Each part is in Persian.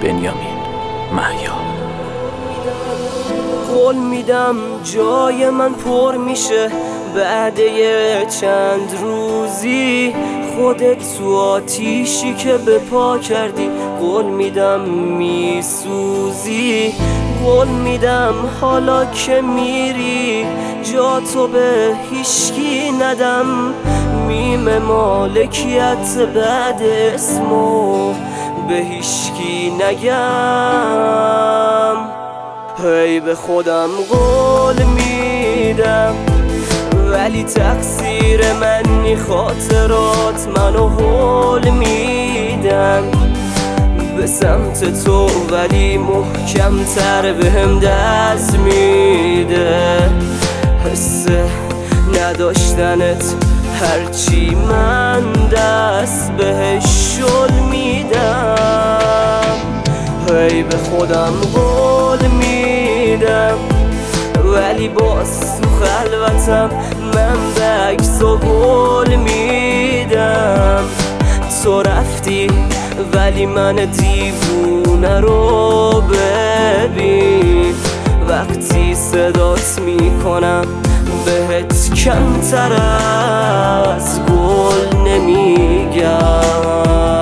بنیامین محیا. قول میدم جای من پر میشه بعد یه چند روزی، خودت تو آتیشی که به پا کردی قول میدم میسوزی. قول میدم حالا که میری جا تو به هیشکی ندم، میم مالکیت بعد اسمو به هیشکی نگم. هی به خودم قول میدم ولی تقصیر منی، خاطرات منو هول میدن به سمت تو ولی محکم تر بهم دست میده. حس نداشتنت هرچی من دست بهش شل میدم. هی به خودم قول میدم ولی باز تو خلوتم من به عکس و گل میدم. تو رفتی ولی من دیوونه رو ببین، وقتی صدات میکنم بهت کمتر از گل نمیگم.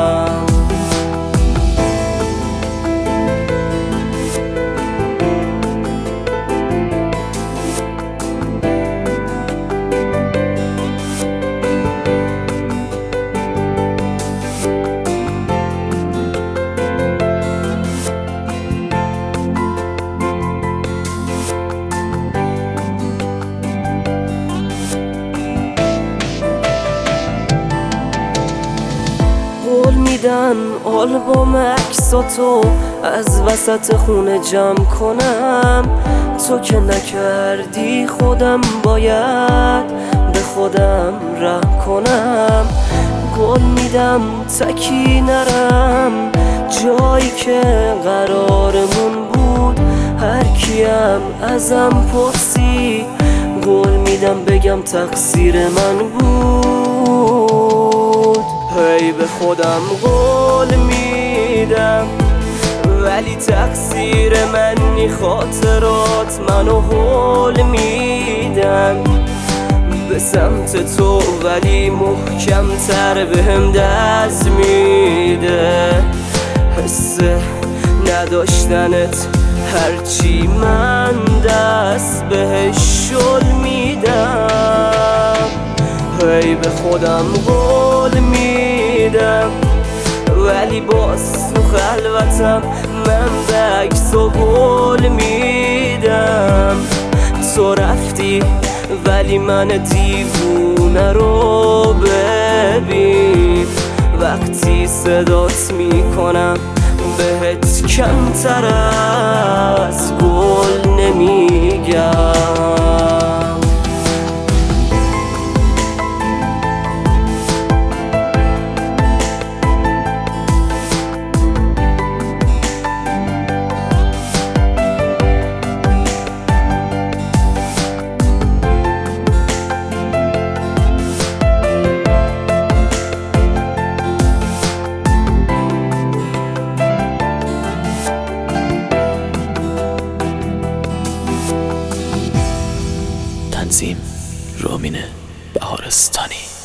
قول میدم آلبوم عکساتو از وسط خونه جمع کنم، تو که نکردی خودم باید به خودم رحم کنم. قول میدم تکی نرم جایی که قرارمون بود، هر کیم ازم پرسی قول میدم بگم تقصیر من بود. هی به خودم قول میدم ولی تقصیر منی، خاطرات منو هول میدن به سمت تو ولی محکم تر بهم دست میده. حس نداشتنت هرچی من دست بهش شل میدم. هی به خودم قول میدم ولی باز تو خلوتم من به عکس و گل میدم. تو رفتی ولی من دیوونه رو ببین، وقتی صدات میکنم بهت کمتر از گل نمیگم. تنظیم رامین بهارستانی.